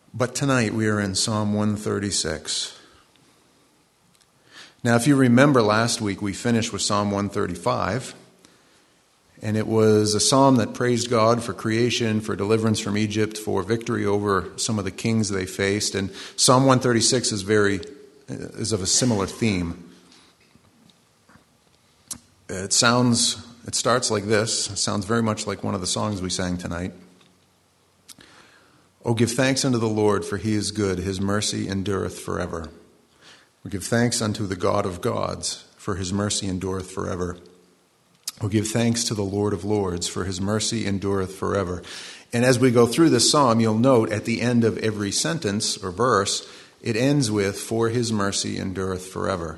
But tonight we are in Psalm 136. Now, if you remember last week, we finished with Psalm 135, and it was a psalm that praised God for creation, for deliverance from Egypt, for victory over some of the kings they faced. And Psalm 136 is of a similar theme. It starts like this. It sounds very much like one of the songs we sang tonight. Oh, give thanks unto the Lord, for he is good. His mercy endureth forever. Oh, give thanks unto the God of gods, for his mercy endureth forever. Oh, give thanks to the Lord of lords, for his mercy endureth forever. And as we go through this psalm, you'll note at the end of every sentence or verse, it ends with, for his mercy endureth forever.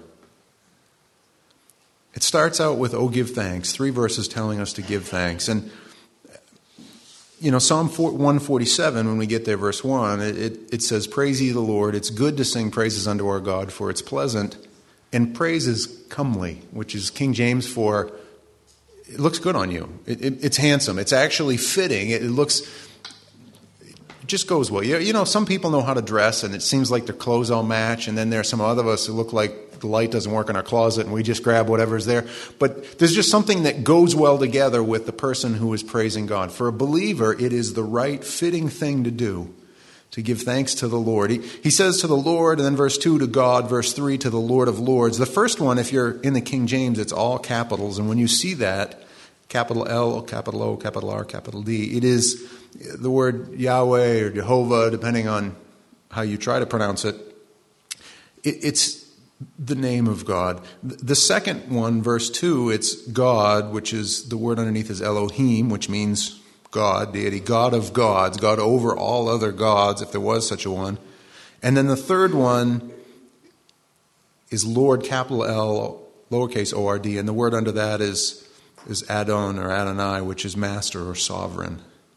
It starts out with, oh, give thanks. 3 verses telling us to give thanks. And Psalm 147, when we get there, verse 1, it says, praise ye the Lord. It's good to sing praises unto our God, for it's pleasant. And praise is comely, which is King James for, it looks good on you. It's handsome. It's actually fitting. It just goes well. Some people know how to dress, and it seems like their clothes all match. And then there are some other of us who look like the light doesn't work in our closet, and we just grab whatever's there. But there's just something that goes well together with the person who is praising God. For a believer, it is the right, fitting thing to do, to give thanks to the Lord. He says to the Lord, and then verse 2 to God, verse 3 to the Lord of lords. The first one, if you're in the King James, it's all capitals. And when you see that, capital L, capital O, capital R, capital D, it is the word Yahweh or Jehovah, depending on how you try to pronounce it. It's the name of God. The second one, verse 2, it's God, which is, the word underneath is Elohim, which means God, deity, God of gods, God over all other gods, if there was such a one. And then the third one is Lord, capital L, lowercase O-R-D, and the word under that is Adon or Adonai, which is master or sovereign.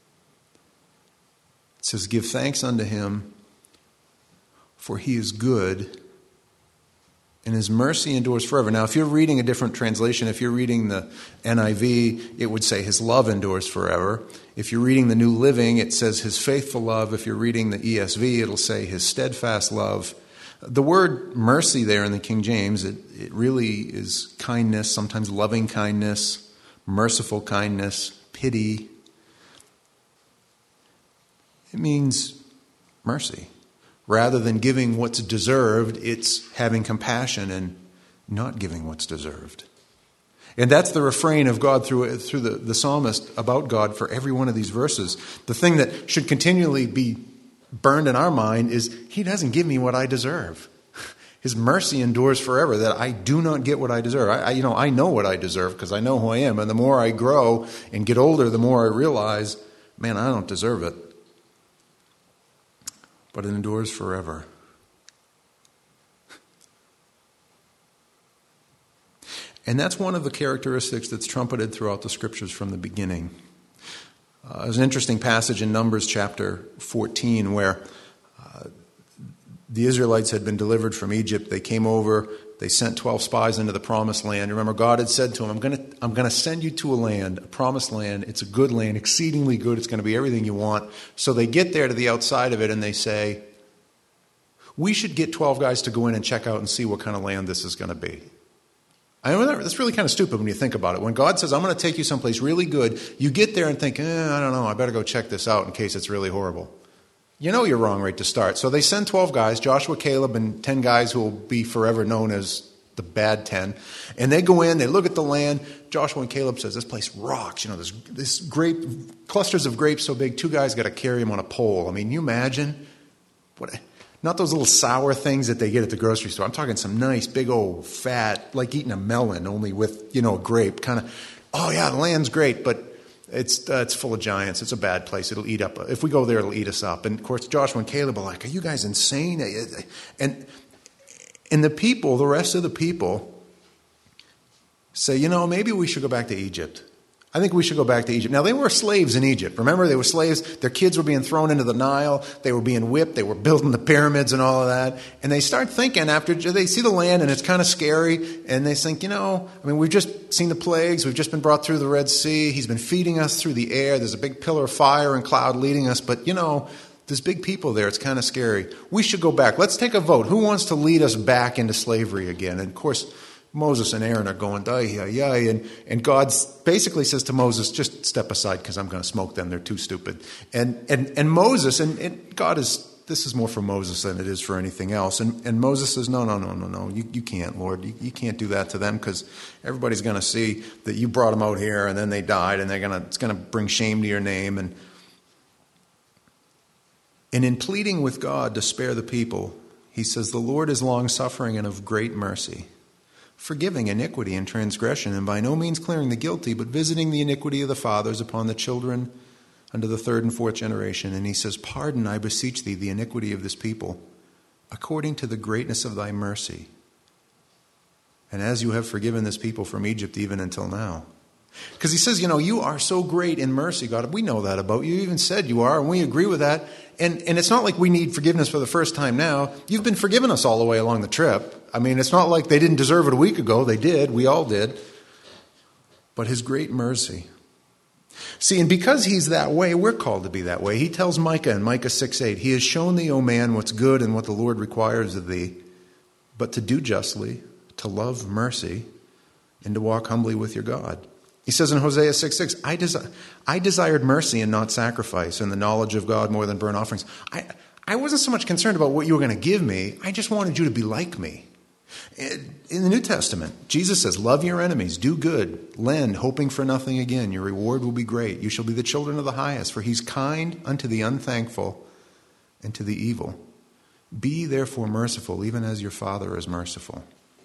It says, give thanks unto him, for he is good, and his mercy endures forever. Now, if you're reading a different translation, if you're reading the NIV, it would say his love endures forever. If you're reading the New Living, it says his faithful love. If you're reading the ESV, it'll say his steadfast love. The word mercy there in the King James, it really is kindness, sometimes loving kindness, merciful kindness, pity. It means mercy. Rather than giving what's deserved, it's having compassion and not giving what's deserved. And that's the refrain of God through the psalmist about God for every one of these verses. The thing that should continually be burned in our mind is, he doesn't give me what I deserve. His mercy endures forever, that I do not get what I deserve. I know what I deserve because I know who I am. And the more I grow and get older, the more I realize, man, I don't deserve it. But it endures forever. And that's one of the characteristics that's trumpeted throughout the scriptures from the beginning. There's an interesting passage in Numbers chapter 14 where the Israelites had been delivered from Egypt. They came over. They sent 12 spies into the promised land. Remember, God had said to them, I'm going to send you to a land, a promised land. It's a good land, exceedingly good. It's going to be everything you want. So they get there to the outside of it and they say, we should get 12 guys to go in and check out and see what kind of land this is going to be. I know that's really kind of stupid when you think about it. When God says, I'm going to take you someplace really good, you get there and think, I don't know, I better go check this out in case it's really horrible. You know you're wrong right to start. So they send 12 guys, Joshua, Caleb, and 10 guys who will be forever known as the bad 10. And they go in, they look at the land. Joshua and Caleb says, this place rocks. There's this grape, clusters of grapes so big, 2 guys got to carry them on a pole. I mean, you imagine? Not those little sour things that they get at the grocery store. I'm talking some nice, big old fat, like eating a melon, only with, a grape. Kind of, oh yeah, the land's great, but it's full of giants. It's a bad place. It'll eat up. If we go there, it'll eat us up. And of course, Joshua and Caleb are like, are you guys insane? And the people, the rest of the people, say, maybe we should go back to Egypt. I think we should go back to Egypt. Now, they were slaves in Egypt. Remember, they were slaves. Their kids were being thrown into the Nile. They were being whipped. They were building the pyramids and all of that. And they start thinking, after they see the land and it's kind of scary, and they think, we've just seen the plagues. We've just been brought through the Red Sea. He's been feeding us through the air. There's a big pillar of fire and cloud leading us. But, There's big people there. It's kind of scary. We should go back. Let's take a vote. Who wants to lead us back into slavery again? And of course, Moses and Aaron are going, and God basically says to Moses, just step aside because I'm going to smoke them. They're too stupid. And Moses, and God is, this is more for Moses than it is for anything else. And Moses says, no. You can't, Lord. You can't do that to them because everybody's going to see that you brought them out here and then they died and it's going to bring shame to your name. And in pleading with God to spare the people, he says, the Lord is long-suffering and of great mercy, forgiving iniquity and transgression, and by no means clearing the guilty, but visiting the iniquity of the fathers upon the children unto the third and fourth generation. And he says, pardon, I beseech thee, the iniquity of this people, according to the greatness of thy mercy, and as you have forgiven this people from Egypt even until now. Because he says, you are so great in mercy, God. We know that about you. You even said you are, and we agree with that. And it's not like we need forgiveness for the first time now. You've been forgiving us all the way along the trip. I mean, it's not like they didn't deserve it a week ago. They did. We all did. But his great mercy. See, and because he's that way, we're called to be that way. He tells Micah in Micah 6:8, he has shown thee, O man, what's good and what the Lord requires of thee, but to do justly, to love mercy, and to walk humbly with your God. He says in Hosea 6:6, I desired mercy and not sacrifice, and the knowledge of God more than burnt offerings. I wasn't so much concerned about what you were going to give me. I just wanted you to be like me. In the New Testament, Jesus says, love your enemies, do good, lend, hoping for nothing again. Your reward will be great. You shall be the children of the highest, for he's kind unto the unthankful and to the evil. Be therefore merciful, even as your Father is merciful.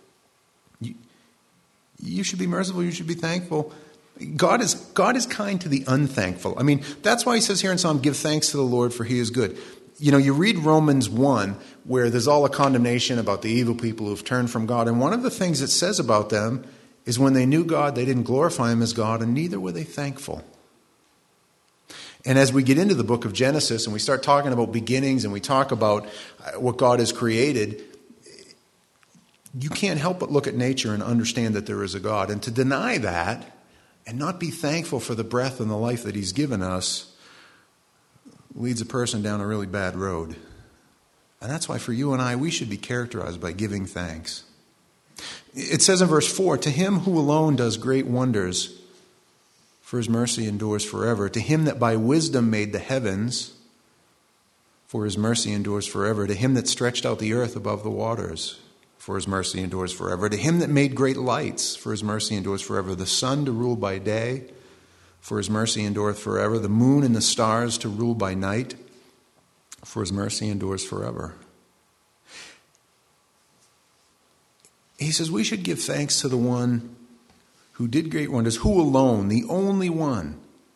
You should be merciful. You should be thankful. God is kind to the unthankful. I mean, that's why he says here in Psalm, give thanks to the Lord, for he is good. You read Romans 1, where there's all a condemnation about the evil people who've turned from God. And one of the things it says about them is when they knew God, they didn't glorify him as God, and neither were they thankful. And as we get into the book of Genesis and we start talking about beginnings and we talk about what God has created, you can't help but look at nature and understand that there is a God. And to deny that and not be thankful for the breath and the life that he's given us leads a person down a really bad road. And that's why for you and I, we should be characterized by giving thanks. It says in verse 4, to him who alone does great wonders, for his mercy endures forever. To him that by wisdom made the heavens, for his mercy endures forever. To him that stretched out the earth above the waters, for his mercy endures forever. To him that made great lights, for his mercy endures forever. The sun to rule by day, for his mercy endureth forever. The moon and the stars to rule by night, for his mercy endures forever. He says we should give thanks to the one who did great wonders, who alone, the only one.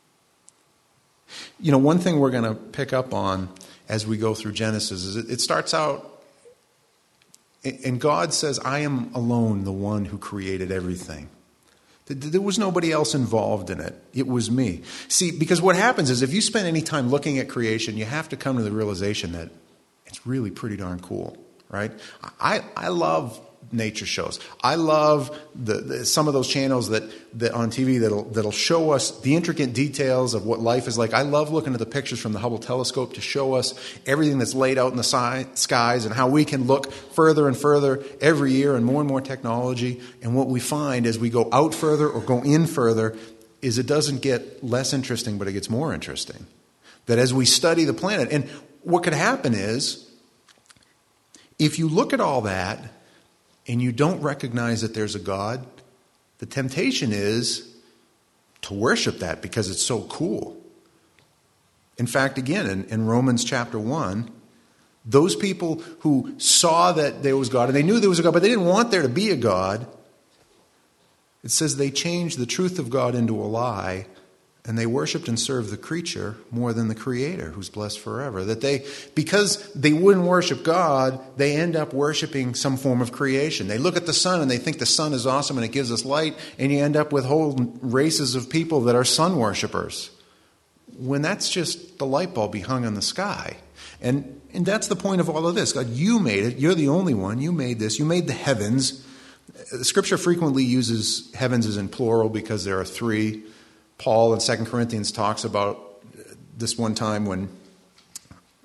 One thing we're going to pick up on as we go through Genesis is it starts out, and God says, I am alone the one who created everything. There was nobody else involved in it. It was me. See, because what happens is if you spend any time looking at creation, you have to come to the realization that it's really pretty darn cool, right? I love nature shows. I love some of those channels that on TV that'll show us the intricate details of what life is like. I love looking at the pictures from the Hubble telescope to show us everything that's laid out in the skies and how we can look further and further every year and more technology. And what we find as we go out further or go in further is it doesn't get less interesting, but it gets more interesting. That as we study the planet, and what could happen is if you look at all that and you don't recognize that there's a God, the temptation is to worship that because it's so cool. In fact, again, in Romans chapter 1, those people who saw that there was God, and they knew there was a God, but they didn't want there to be a God, it says they changed the truth of God into a lie, and they worshipped and served the creature more than the Creator, who's blessed forever. Because they wouldn't worship God, they end up worshiping some form of creation. They look at the sun and they think the sun is awesome and it gives us light, and you end up with whole races of people that are sun worshipers, when that's just the light bulb he hung in the sky. And that's the point of all of this. God, you made it. You're the only one. You made this. You made the heavens. The Scripture frequently uses heavens as in plural because there are three. Paul in 2 Corinthians talks about this one time when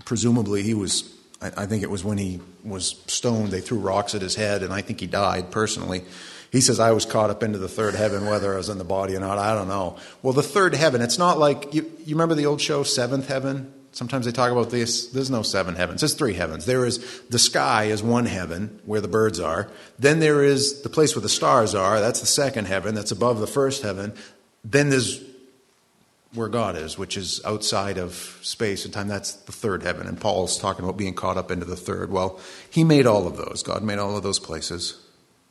presumably he was, I think it was when he was stoned, they threw rocks at his head, and I think he died personally. He says, I was caught up into the third heaven, whether I was in the body or not, I don't know. Well, the third heaven, it's not like, you remember the old show, Seventh Heaven? Sometimes they talk about this. There's no seven heavens. There's three heavens. There is the sky is one heaven where the birds are. Then there is the place where the stars are. That's the second heaven. That's above the first heaven. Then there's where God is, which is outside of space and time. That's the third heaven. And Paul's talking about being caught up into the third. Well, he made all of those. God made all of those places.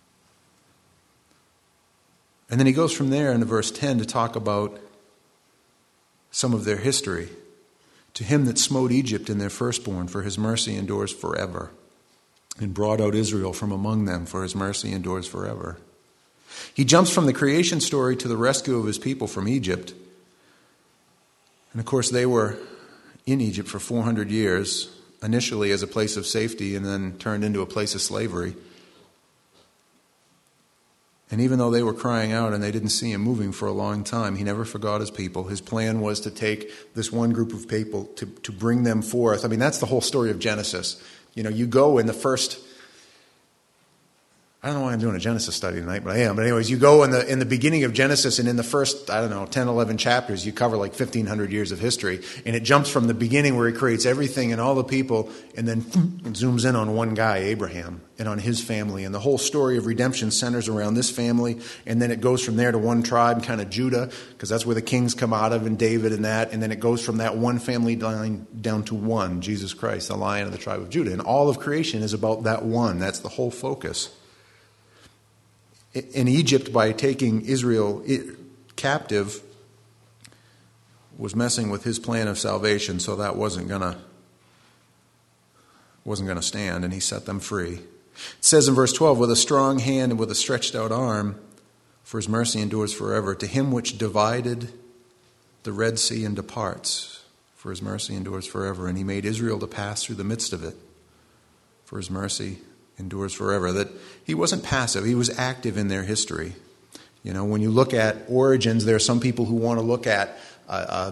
And then he goes from there into verse 10 to talk about some of their history. To him that smote Egypt in their firstborn, for his mercy endures forever, and brought out Israel from among them, for his mercy endures forever. He jumps from the creation story to the rescue of his people from Egypt. And of course, they were in Egypt for 400 years, initially as a place of safety, and then turned into a place of slavery. And even though they were crying out and they didn't see him moving for a long time, he never forgot his people. His plan was to take this one group of people to bring them forth. I mean, that's the whole story of Genesis. You know, you go in the first, I don't know why I'm doing a Genesis study tonight, but I am. But anyways, you go in the beginning of Genesis, and in the first, 10, 11 chapters, you cover like 1,500 years of history. And it jumps from the beginning where he creates everything and all the people, and then it zooms in on one guy, Abraham, and on his family. And the whole story of redemption centers around this family. And then it goes from there to one tribe, kind of Judah, because that's where the kings come out of, and David and that. And then it goes from that one family line down to one, Jesus Christ, the Lion of the tribe of Judah. And all of creation is about that one. That's the whole focus. In Egypt, by taking Israel captive, was messing with his plan of salvation, so that wasn't gonna stand, and he set them free. It says in verse 12, with a strong hand and with a stretched out arm, for his mercy endures forever, to him which divided the Red Sea into parts, for his mercy endures forever, and he made Israel to pass through the midst of it, for his mercy endures forever. That he wasn't passive, he was active in their history. You know, when you look at origins, there are some people who want to look at a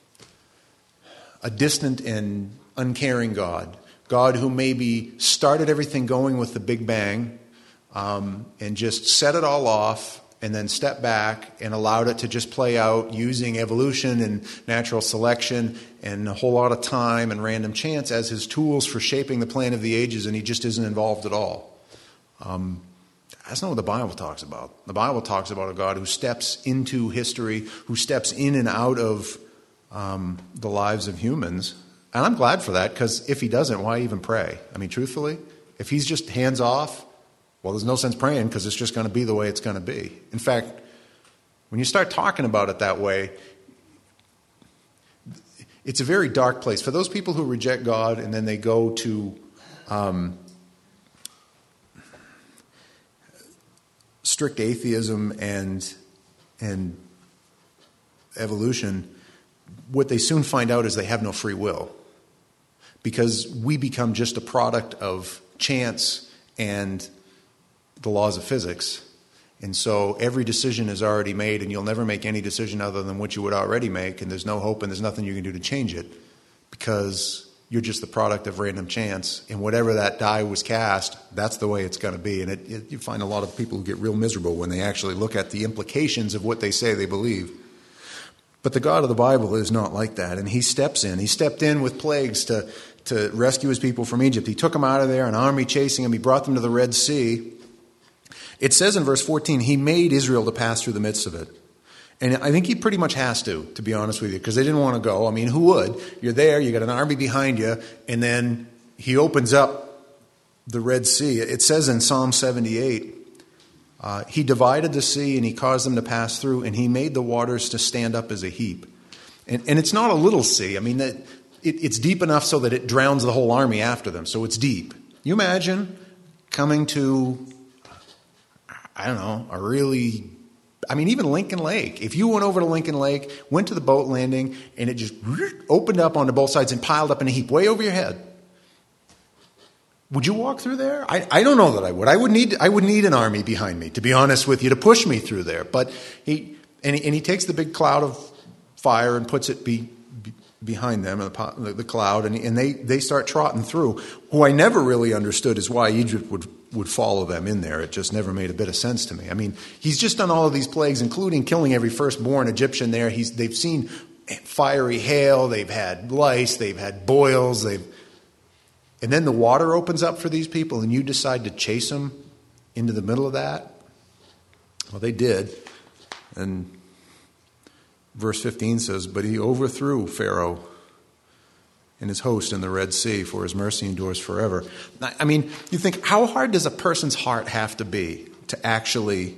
distant and uncaring God who maybe started everything going with the Big Bang and just set it all off and then stepped back and allowed it to just play out using evolution and natural selection and a whole lot of time and random chance as his tools for shaping the plan of the ages, and he just isn't involved at all. That's not what the Bible talks about. The Bible talks about a God who steps into history, who steps in and out of the lives of humans. And I'm glad for that, because if he doesn't, why even pray? I mean, truthfully, if he's just hands off, well, there's no sense praying, because it's just going to be the way it's going to be. In fact, when you start talking about it that way, it's a very dark place. For those people who reject God and then they go to strict atheism and evolution, what they soon find out is they have no free will, because we become just a product of chance and the laws of physics. And so every decision is already made, and you'll never make any decision other than what you would already make, and there's no hope and there's nothing you can do to change it, because you're just the product of random chance, and whatever that die was cast, that's the way it's going to be. And you find a lot of people who get real miserable when they actually look at the implications of what they say they believe. But the God of the Bible is not like that, and he steps in. He stepped in with plagues to rescue his people from Egypt. He took them out of there, an army chasing them. He brought them to the Red Sea. It says in verse 14, he made Israel to pass through the midst of it. And I think he pretty much has to be honest with you, because they didn't want to go. I mean, who would? You're there, you got an army behind you, and then he opens up the Red Sea. It says in Psalm 78, he divided the sea and he caused them to pass through, and he made the waters to stand up as a heap. And it's not a little sea. I mean, it's deep enough so that it drowns the whole army after them. So it's deep. You imagine coming to, I don't know, even Lincoln Lake. If you went over to Lincoln Lake, went to the boat landing, and it just opened up onto both sides and piled up in a heap way over your head, would you walk through there? I don't know that I would. I would need an army behind me, to be honest with you, to push me through there. But he takes the big cloud of fire and puts it behind them, the cloud, and they start trotting through. Who I never really understood is why Egypt would follow them in there. It just never made a bit of sense to me. I mean, he's just done all of these plagues, including killing every firstborn Egyptian there. They've seen fiery hail, they've had lice, they've had boils, and then the water opens up for these people, and you decide to chase them into the middle of that? Well, they did. And verse 15 says, but he overthrew Pharaoh and his host in the Red Sea, for his mercy endures forever. I mean, you think, how hard does a person's heart have to be to actually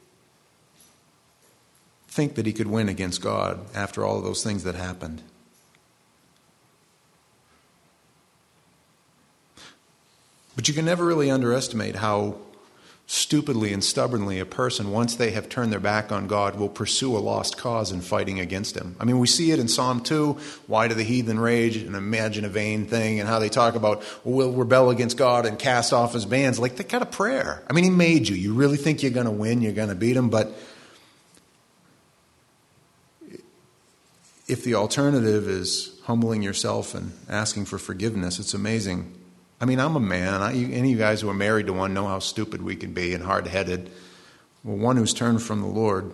think that he could win against God after all of those things that happened? But you can never really underestimate how stupidly and stubbornly a person, once they have turned their back on God, will pursue a lost cause in fighting against him. I mean, we see it in Psalm 2, why do the heathen rage and imagine a vain thing, and how they talk about, well, we'll rebel against God and cast off his bands. Like, they got a prayer. I mean, he made you. You really think you're going to win, you're going to beat him, but if the alternative is humbling yourself and asking for forgiveness, it's amazing. I mean, I'm a man. Any of you guys who are married to one know how stupid we can be and hard-headed. Well, one who's turned from the Lord.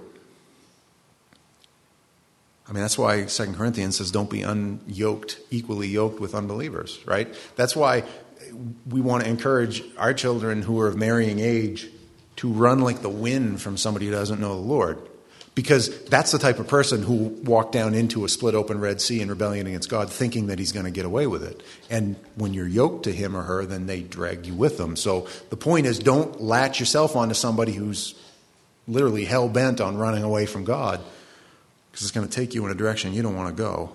I mean, that's why 2 Corinthians says don't be equally yoked with unbelievers, right? That's why we want to encourage our children who are of marrying age to run like the wind from somebody who doesn't know the Lord. Because that's the type of person who walked down into a split open Red Sea in rebellion against God thinking that he's going to get away with it. And when you're yoked to him or her, then they drag you with them. So the point is, don't latch yourself onto somebody who's literally hell-bent on running away from God, because it's going to take you in a direction you don't want to go.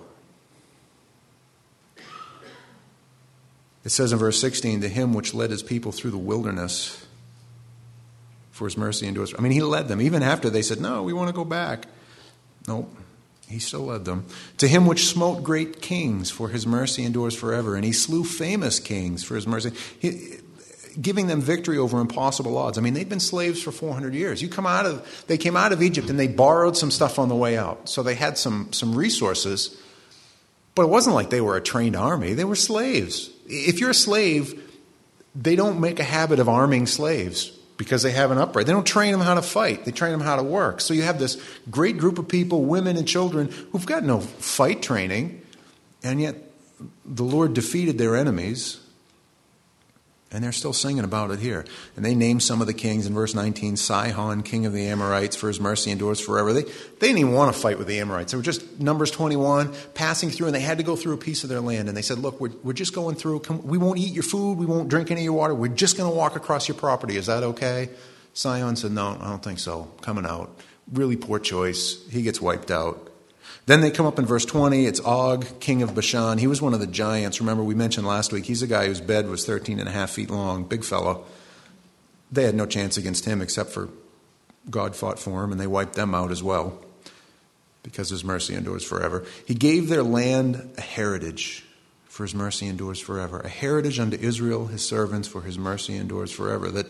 It says in verse 16, to him which led his people through the wilderness, for his mercy endures. I mean, he led them. Even after they said, no, we want to go back. No, he still led them. To him which smote great kings, for his mercy endures forever. And he slew famous kings for his mercy, giving them victory over impossible odds. I mean, they've been slaves for 400 years. They came out of Egypt and they borrowed some stuff on the way out. So they had some resources, but it wasn't like they were a trained army. They were slaves. If you're a slave, they don't make a habit of arming slaves, because they have an upright. They don't train them how to fight. They train them how to work. So you have this great group of people, women and children, who've got no fight training, and yet the Lord defeated their enemies, and they're still singing about it here. And they name some of the kings in verse 19, Sihon, king of the Amorites, for his mercy endures forever. They didn't even want to fight with the Amorites. They were just, Numbers 21, passing through, and they had to go through a piece of their land. And they said, look, we're just going through. We won't eat your food. We won't drink any of your water. We're just going to walk across your property. Is that okay? Sihon said, no, I don't think so. Coming out. Really poor choice. He gets wiped out. Then they come up in verse 20. It's Og, king of Bashan. He was one of the giants. Remember, we mentioned last week, he's a guy whose bed was 13 and a half feet long. Big fellow. They had no chance against him except for God fought for him, and they wiped them out as well because his mercy endures forever. He gave their land a heritage, for his mercy endures forever. A heritage unto Israel, his servants, for his mercy endures forever. That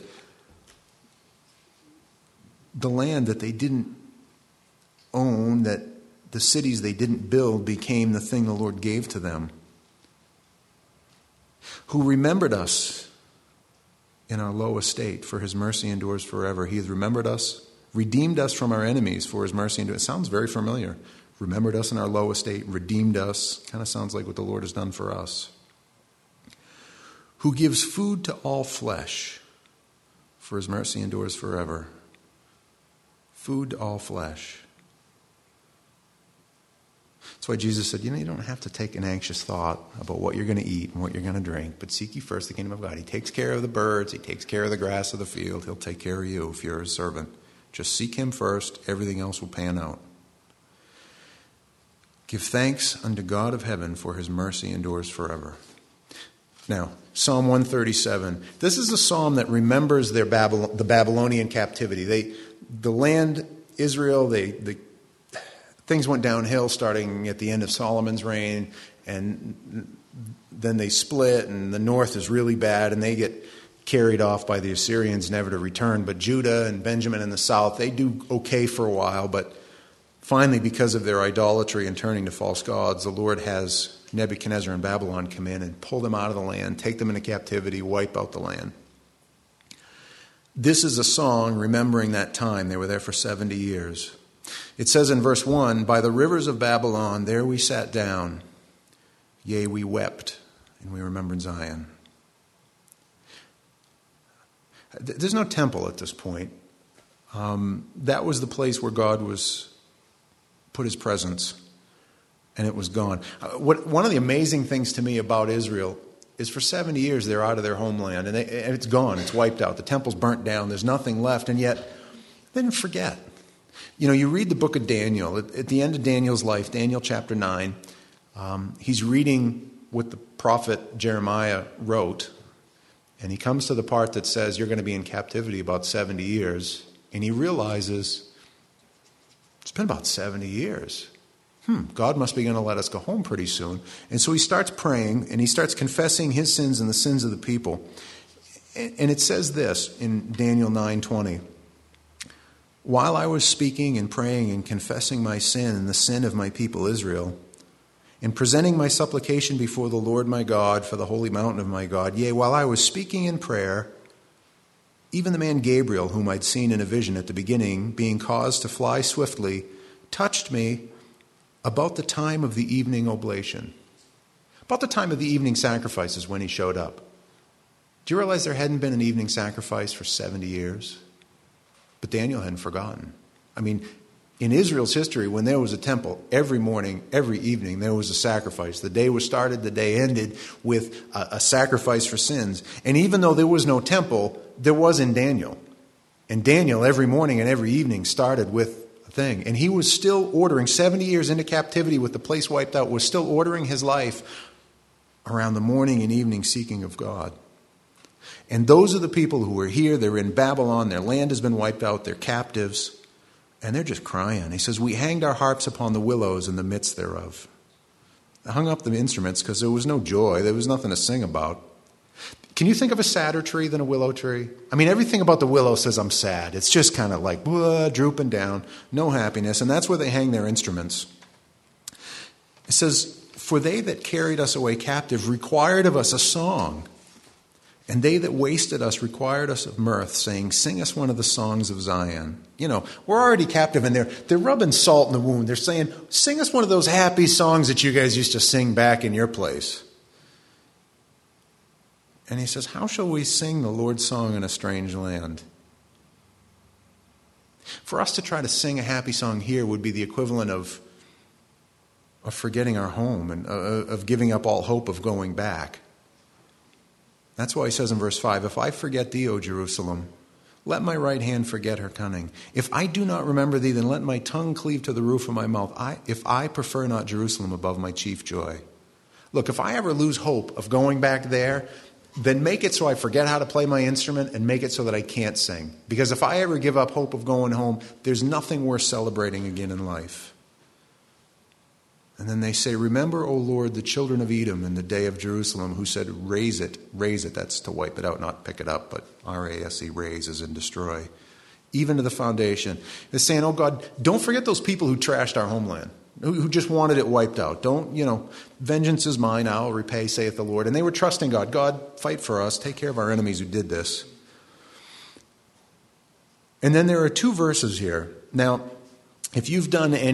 the land that they didn't own, that the cities they didn't build, became the thing the Lord gave to them. Who remembered us in our low estate, for his mercy endures forever. He has remembered us, redeemed us from our enemies, for his mercy endures. It sounds very familiar. Remembered us in our low estate, redeemed us. Kind of sounds like what the Lord has done for us. Who gives food to all flesh, for his mercy endures forever. Food to all flesh. That's why Jesus said, you don't have to take an anxious thought about what you're going to eat and what you're going to drink, but seek ye first the kingdom of God. He takes care of the birds. He takes care of the grass of the field. He'll take care of you if you're his servant. Just seek him first. Everything else will pan out. Give thanks unto God of heaven, for his mercy endures forever. Now, Psalm 137. This is a psalm that remembers the Babylonian captivity. The land, Israel, things went downhill starting at the end of Solomon's reign, and then they split, and the north is really bad, and they get carried off by the Assyrians, never to return. But Judah and Benjamin in the south, they do okay for a while, but Finally, because of their idolatry and turning to false gods, the Lord has Nebuchadnezzar and Babylon come in and pull them out of the land, take them into captivity, wipe out the land. This is a song remembering that time. They were there for 70 years. It says in verse 1, "By the rivers of Babylon, there we sat down. Yea, we wept, and we remembered Zion." There's no temple at this point. That was the place where God was put his presence, and it was gone. One of the amazing things to me about Israel is for 70 years they're out of their homeland, and it's gone. It's wiped out. The temple's burnt down. There's nothing left, and yet they didn't forget. You know, you read the book of Daniel. At the end of Daniel's life, Daniel chapter 9, he's reading what the prophet Jeremiah wrote, and he comes to the part that says you're going to be in captivity about 70 years, and he realizes it's been about 70 years. God must be going to let us go home pretty soon. And so he starts praying, and he starts confessing his sins and the sins of the people. And it says this in Daniel 9:20. "While I was speaking and praying and confessing my sin and the sin of my people Israel, and presenting my supplication before the Lord my God for the holy mountain of my God, yea, while I was speaking in prayer, even the man Gabriel, whom I'd seen in a vision at the beginning, being caused to fly swiftly, touched me about the time of the evening oblation." About the time of the evening sacrifices when he showed up. Do you realize there hadn't been an evening sacrifice for 70 years? But Daniel hadn't forgotten. I mean, in Israel's history, when there was a temple, every morning, every evening, there was a sacrifice. The day was started, the day ended with a sacrifice for sins. And even though there was no temple, there was in Daniel. And Daniel, every morning and every evening, started with a thing. And he was still ordering, 70 years into captivity with the place wiped out, was still ordering his life around the morning and evening seeking of God. And those are the people who are here. They're in Babylon. Their land has been wiped out. They're captives. And they're just crying. He says, "We hanged our harps upon the willows in the midst thereof." They hung up the instruments because there was no joy. There was nothing to sing about. Can you think of a sadder tree than a willow tree? I mean, everything about the willow says I'm sad. It's just kind of like drooping down, no happiness. And that's where they hang their instruments. It says, "For they that carried us away captive required of us a song. And they that wasted us required us of mirth, saying, Sing us one of the songs of Zion." You know, we're already captive, and they're rubbing salt in the wound. They're saying, "Sing us one of those happy songs that you guys used to sing back in your place." And he says, "How shall we sing the Lord's song in a strange land?" For us to try to sing a happy song here would be the equivalent of forgetting our home and of giving up all hope of going back. That's why he says in verse 5, "If I forget thee, O Jerusalem, let my right hand forget her cunning. If I do not remember thee, then let my tongue cleave to the roof of my mouth. If I prefer not Jerusalem above my chief joy." Look, if I ever lose hope of going back there, then make it so I forget how to play my instrument and make it so that I can't sing. Because if I ever give up hope of going home, there's nothing worth celebrating again in life. And then they say, "Remember, O Lord, the children of Edom in the day of Jerusalem, who said, raise it, raise it." That's to wipe it out, not pick it up, but R-A-S-E, raise as in destroy. Even to the foundation. They're saying, "Oh God, don't forget those people who trashed our homeland, who just wanted it wiped out. Don't, vengeance is mine, I'll repay, saith the Lord." And they were trusting God. God, fight for us, take care of our enemies who did this. And then there are two verses here. Now, if you've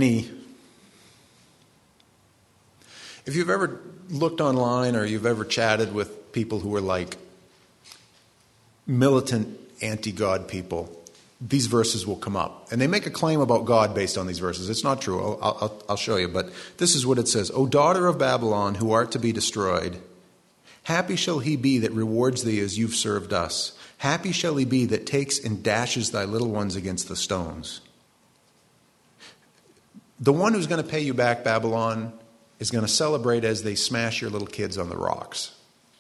ever looked online or you've ever chatted with people who are like militant anti-God people, these verses will come up. And they make a claim about God based on these verses. It's not true. I'll show you. But this is what it says. "O daughter of Babylon, who art to be destroyed, happy shall he be that rewards thee as you've served us. Happy shall he be that takes and dashes thy little ones against the stones." The one who's going to pay you back, Babylon, is going to celebrate as they smash your little kids on the rocks.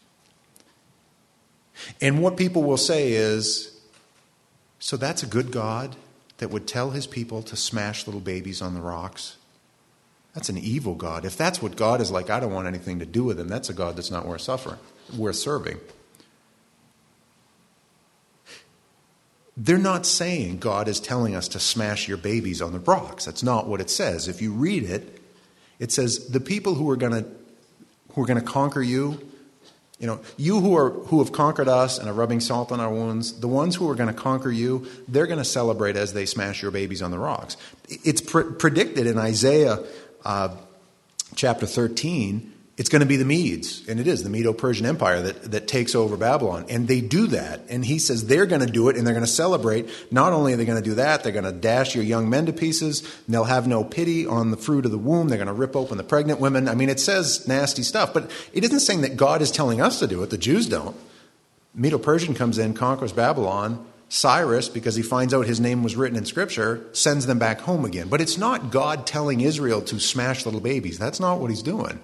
And what people will say is, "So that's a good God that would tell his people to smash little babies on the rocks? That's an evil God. If that's what God is like, I don't want anything to do with him. That's a God that's not worth serving." they're not saying God is telling us to smash your babies on the rocks. That's not what it says. If you read it, it says the people who are going to conquer you, you who have conquered us and are rubbing salt on our wounds, the ones who are going to conquer you, they're going to celebrate as they smash your babies on the rocks. It's predicted in Isaiah chapter 13. It's going to be the Medes, and it is the Medo-Persian Empire that takes over Babylon. And they do that. And he says they're going to do it, and they're going to celebrate. Not only are they going to do that, they're going to dash your young men to pieces, and they'll have no pity on the fruit of the womb. They're going to rip open the pregnant women. I mean, it says nasty stuff, but it isn't saying that God is telling us to do it. The Jews don't. Medo-Persian comes in, conquers Babylon. Cyrus, because he finds out his name was written in Scripture, sends them back home again. But it's not God telling Israel to smash little babies. That's not what he's doing.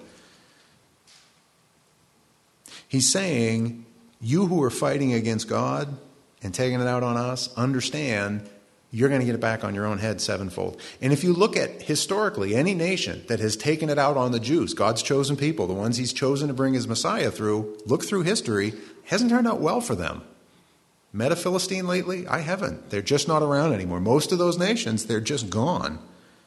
He's saying, you who are fighting against God and taking it out on us, understand you're going to get it back on your own head sevenfold. And if you look at historically any nation that has taken it out on the Jews, God's chosen people, the ones he's chosen to bring his Messiah through, look through history, hasn't turned out well for them. Met a Philistine lately? I haven't. They're just not around anymore. Most of those nations, they're just gone.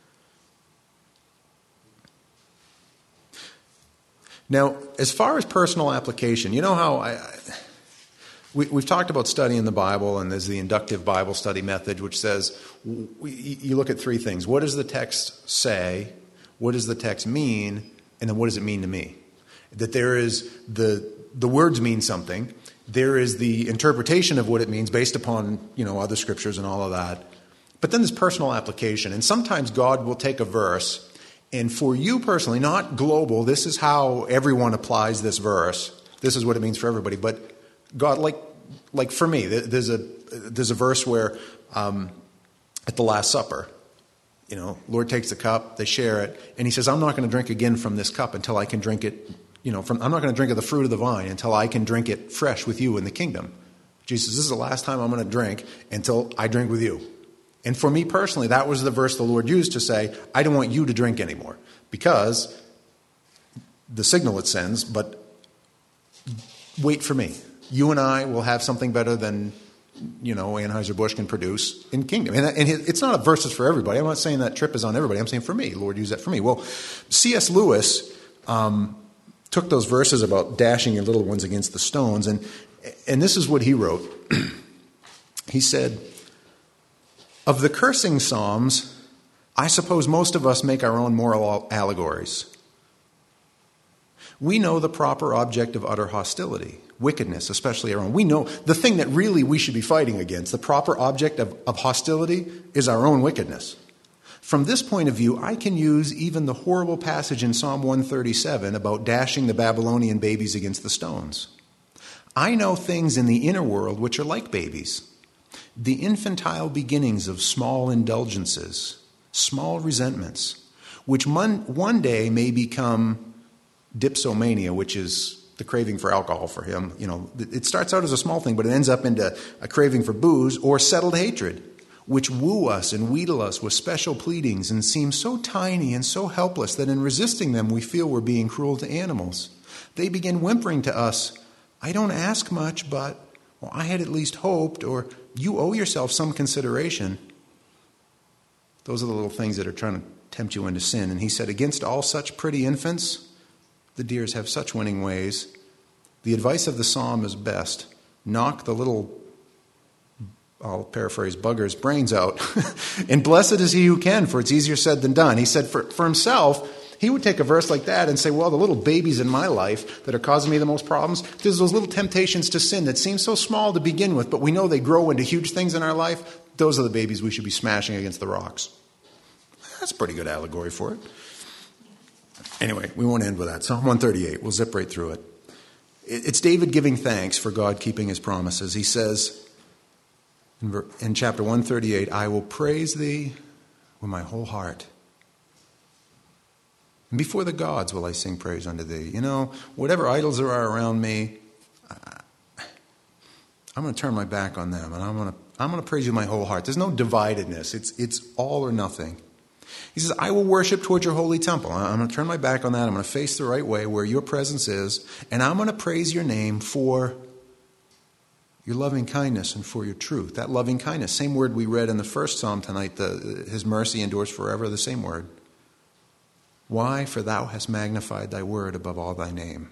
Now, as far as personal application, you know how we've talked about studying the Bible, and there's the inductive Bible study method, which says you look at three things. What does the text say? What does the text mean? And then what does it mean to me? That there is the words mean something. There is the interpretation of what it means based upon, other scriptures and all of that. But then there's personal application. And sometimes God will take a verse, and for you personally, not global, this is how everyone applies this verse. This is what it means for everybody. But God, like for me, there's a verse where at the Last Supper, Lord takes the cup, they share it, and he says, I'm not going to drink again from this cup until I can drink it, I'm not going to drink of the fruit of the vine until I can drink it fresh with you in the kingdom. Jesus, this is the last time I'm going to drink until I drink with you. And for me personally, that was the verse the Lord used to say, I don't want you to drink anymore, because the signal it sends, but wait for me. You and I will have something better than, Anheuser-Busch can produce in kingdom. And it's not a verse that's for everybody. I'm not saying that trip is on everybody. I'm saying for me. Lord used that for me. Well, C.S. Lewis took those verses about dashing your little ones against the stones, and this is what he wrote. He said, of the cursing psalms, I suppose most of us make our own moral allegories. We know the proper object of utter hostility, wickedness, especially our own. We know the thing that really we should be fighting against, the proper object of hostility, is our own wickedness. From this point of view, I can use even the horrible passage in Psalm 137 about dashing the Babylonian babies against the stones. I know things in the inner world which are like babies. The infantile beginnings of small indulgences, small resentments, which one day may become dipsomania, which is the craving for alcohol for him. It starts out as a small thing, but it ends up into a craving for booze, or settled hatred, which woo us and wheedle us with special pleadings and seem so tiny and so helpless that in resisting them we feel we're being cruel to animals. They begin whimpering to us, I don't ask much, but I had at least hoped, or you owe yourself some consideration. Those are the little things that are trying to tempt you into sin. And he said, against all such pretty infants, the dears have such winning ways. The advice of the psalm is best. Knock the little, I'll paraphrase, bugger's brains out. And blessed is he who can, for it's easier said than done. He said for himself, he would take a verse like that and say, well, the little babies in my life that are causing me the most problems, there's those little temptations to sin that seem so small to begin with, but we know they grow into huge things in our life. Those are the babies we should be smashing against the rocks. That's a pretty good allegory for it. Anyway, we won't end with that. Psalm 138, we'll zip right through it. It's David giving thanks for God keeping his promises. He says in chapter 138, I will praise thee with my whole heart. And before the gods will I sing praise unto thee. Whatever idols there are around me, I'm going to turn my back on them, and I'm going to praise you with my whole heart. There's no dividedness. It's all or nothing. He says, I will worship toward your holy temple. I'm going to turn my back on that. I'm going to face the right way where your presence is, and I'm going to praise your name for your loving kindness and for your truth. That loving kindness, same word we read in the first psalm tonight, his mercy endures forever, the same word. Why? For thou hast magnified thy word above all thy name.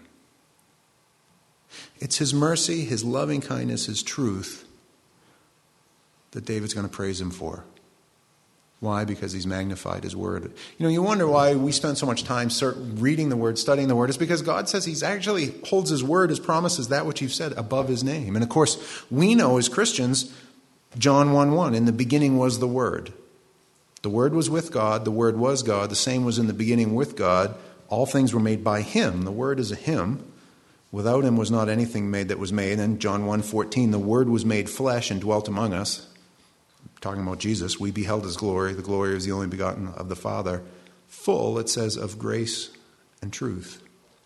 It's his mercy, his loving kindness, his truth that David's going to praise him for. Why? Because he's magnified his word. You wonder why we spend so much time reading the word, studying the word. It's because God says he's actually holds his word, his promises, that which you've said, above his name. And of course, we know as Christians, John 1:1, in the beginning was the Word. The Word was with God, the Word was God, the same was in the beginning with God. All things were made by him. The Word is a him. Without him was not anything made that was made. And John 1:14, the Word was made flesh and dwelt among us. Talking about Jesus, we beheld his glory. The glory is the only begotten of the Father. Full, it says, of grace and truth.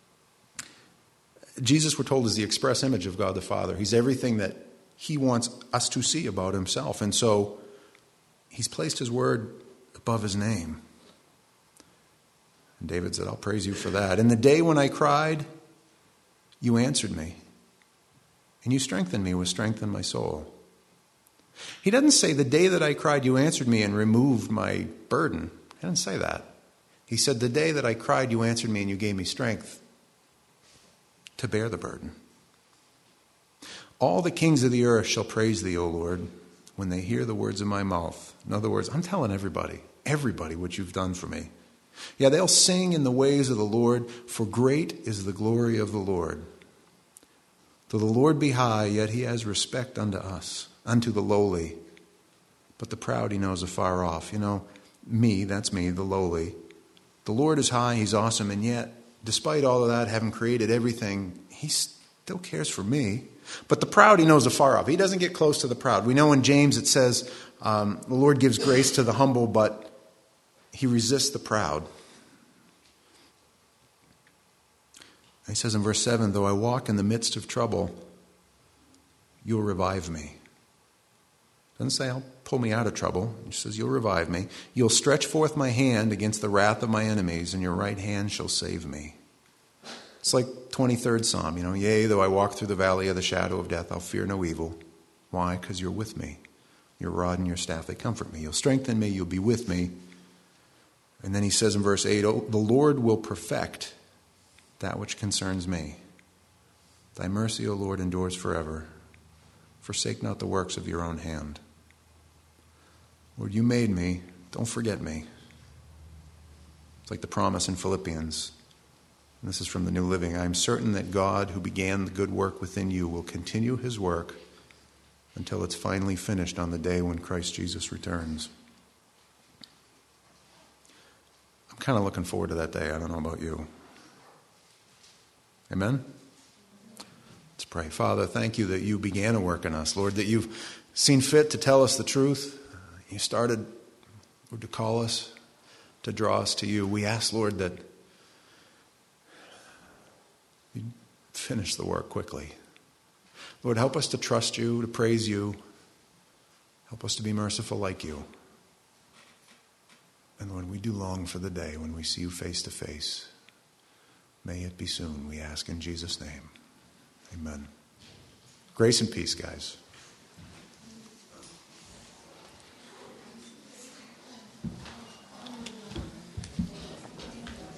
Jesus, we're told, is the express image of God the Father. He's everything that he wants us to see about himself. And so he's placed his word above his name. And David said, I'll praise you for that. In the day when I cried, you answered me. And you strengthened me with strength in my soul. He doesn't say, the day that I cried, you answered me and removed my burden. He doesn't say that. He said, the day that I cried, you answered me and you gave me strength to bear the burden. All the kings of the earth shall praise thee, O Lord, when they hear the words of my mouth. In other words, I'm telling everybody what you've done for me. Yeah, they'll sing in the ways of the Lord, for great is the glory of the Lord. Though the Lord be high, yet he has respect unto us, unto the lowly. But the proud he knows afar off. Me, that's me, the lowly. The Lord is high, he's awesome, and yet, despite all of that, having created everything, he still cares for me. But the proud he knows afar off. He doesn't get close to the proud. We know in James it says, the Lord gives grace to the humble, but he resists the proud. He says in verse 7, though I walk in the midst of trouble, you'll revive me. Doesn't say I'll pull me out of trouble. He says you'll revive me. You'll stretch forth my hand against the wrath of my enemies, and your right hand shall save me. It's like 23rd Psalm, yea, though I walk through the valley of the shadow of death, I'll fear no evil. Why? Because you're with me. Your rod and your staff, they comfort me. You'll strengthen me, you'll be with me. And then he says in verse 8, the Lord will perfect that which concerns me. Thy mercy, O Lord, endures forever. Forsake not the works of your own hand. Lord, you made me. Don't forget me. It's like the promise in Philippians. And this is from the New Living. I am certain that God, who began the good work within you, will continue his work until it's finally finished on the day when Christ Jesus returns. I'm kind of looking forward to that day. I don't know about you. Amen? Let's pray. Father, thank you that you began a work in us. Lord, that you've seen fit to tell us the truth. You started, Lord, to call us, to draw us to you. We ask, Lord, that you finish the work quickly. Lord, help us to trust you, to praise you. Help us to be merciful like you. And Lord, we do long for the day when we see you face to face. May it be soon, we ask in Jesus' name. Amen. Grace and peace, guys.